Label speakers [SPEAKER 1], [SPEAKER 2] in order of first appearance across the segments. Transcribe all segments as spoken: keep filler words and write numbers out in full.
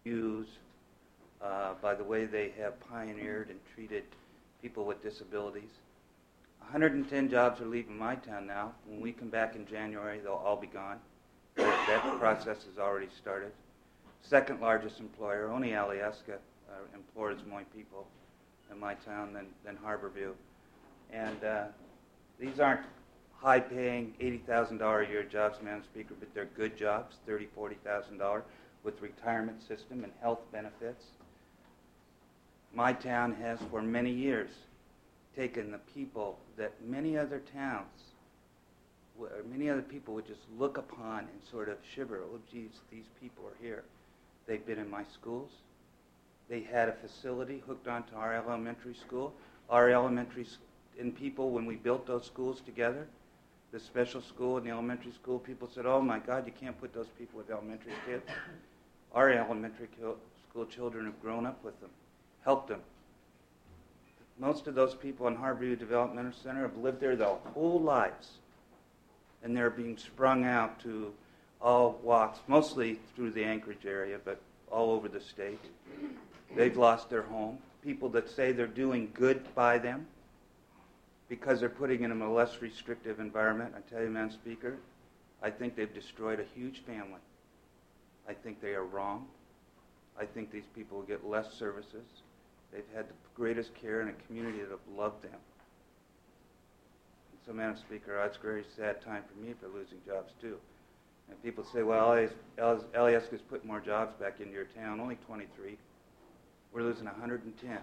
[SPEAKER 1] used uh, by the way they have pioneered and treated people with disabilities. one hundred ten jobs are leaving my town now. When we come back in January, they'll all be gone. That, that process has already started. Second largest employer, only Alyeska uh, employs more people in my town than, than Harborview. And uh, these aren't high-paying, eighty thousand dollars a year jobs, Madam Speaker, but they're good jobs, thirty thousand dollars, forty thousand dollars, with retirement system and health benefits. My town has, for many years, taken the people that many other towns, or many other people would just look upon and sort of shiver, oh, geez, these people are here. They've been in my schools. They had a facility hooked onto our elementary school. Our elementary school, and people, when we built those schools together, the special school and the elementary school, people said, oh my God, you can't put those people with elementary kids. Our elementary school children have grown up with them, helped them. Most of those people in Harborview Developmental Center have lived there their whole lives, and they're being sprung out to all walks, mostly through the Anchorage area, but all over the state. They've lost their home. People that say they're doing good by them because they're putting them in a less restrictive environment. I tell you, Madam Speaker, I think they've destroyed a huge family. I think they are wrong. I think these people will get less services. They've had the greatest care in a community that have loved them. And so, Madam Speaker, it's a very sad time for me for losing jobs, too. And people say, well, Alyeska's put more jobs back into your town, only twenty-three. We're losing one hundred ten.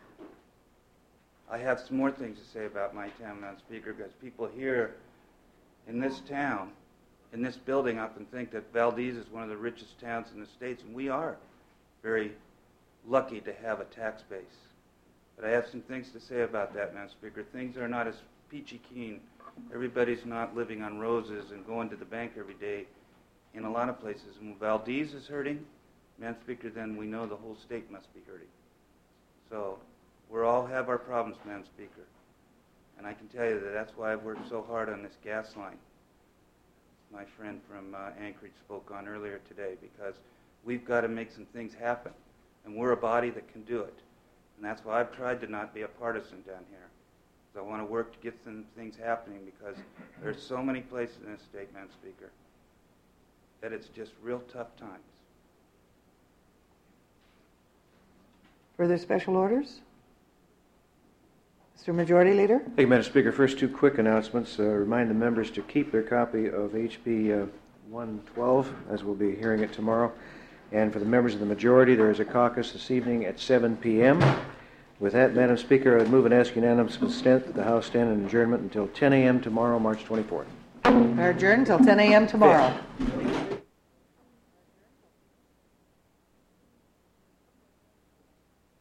[SPEAKER 1] I have some more things to say about my town, Madam Speaker, because people here in this town, in this building, often think that Valdez is one of the richest towns in the states, and we are very lucky to have a tax base. But I have some things to say about that, Madam Speaker. Things are not as peachy keen. Everybody's not living on roses and going to the bank every day in a lot of places. And when Valdez is hurting, Madam Speaker, then we know the whole state must be hurting. So we all have our problems, Madam Speaker. And I can tell you that that's why I've worked so hard on this gas line. My friend from uh, Anchorage spoke on earlier today, because we've got to make some things happen. And we're a body that can do it. And that's why I've tried to not be a partisan down here. I want to work to get some things happening, because there's so many places in this state, Madam Speaker, that it's just real tough times.
[SPEAKER 2] Further special orders? Mister Majority Leader?
[SPEAKER 3] Thank you, Madam Speaker. First, two quick announcements. Uh, remind the members to keep their copy of H B uh, one twelve, as we'll be hearing it tomorrow. And for the members of the majority, there is a caucus this evening at seven p.m. With that, Madam Speaker, I would move and ask unanimous consent that the House stand in adjournment until ten a.m. tomorrow, March twenty-fourth.
[SPEAKER 2] We're adjourned until ten a.m. tomorrow.
[SPEAKER 3] Yeah.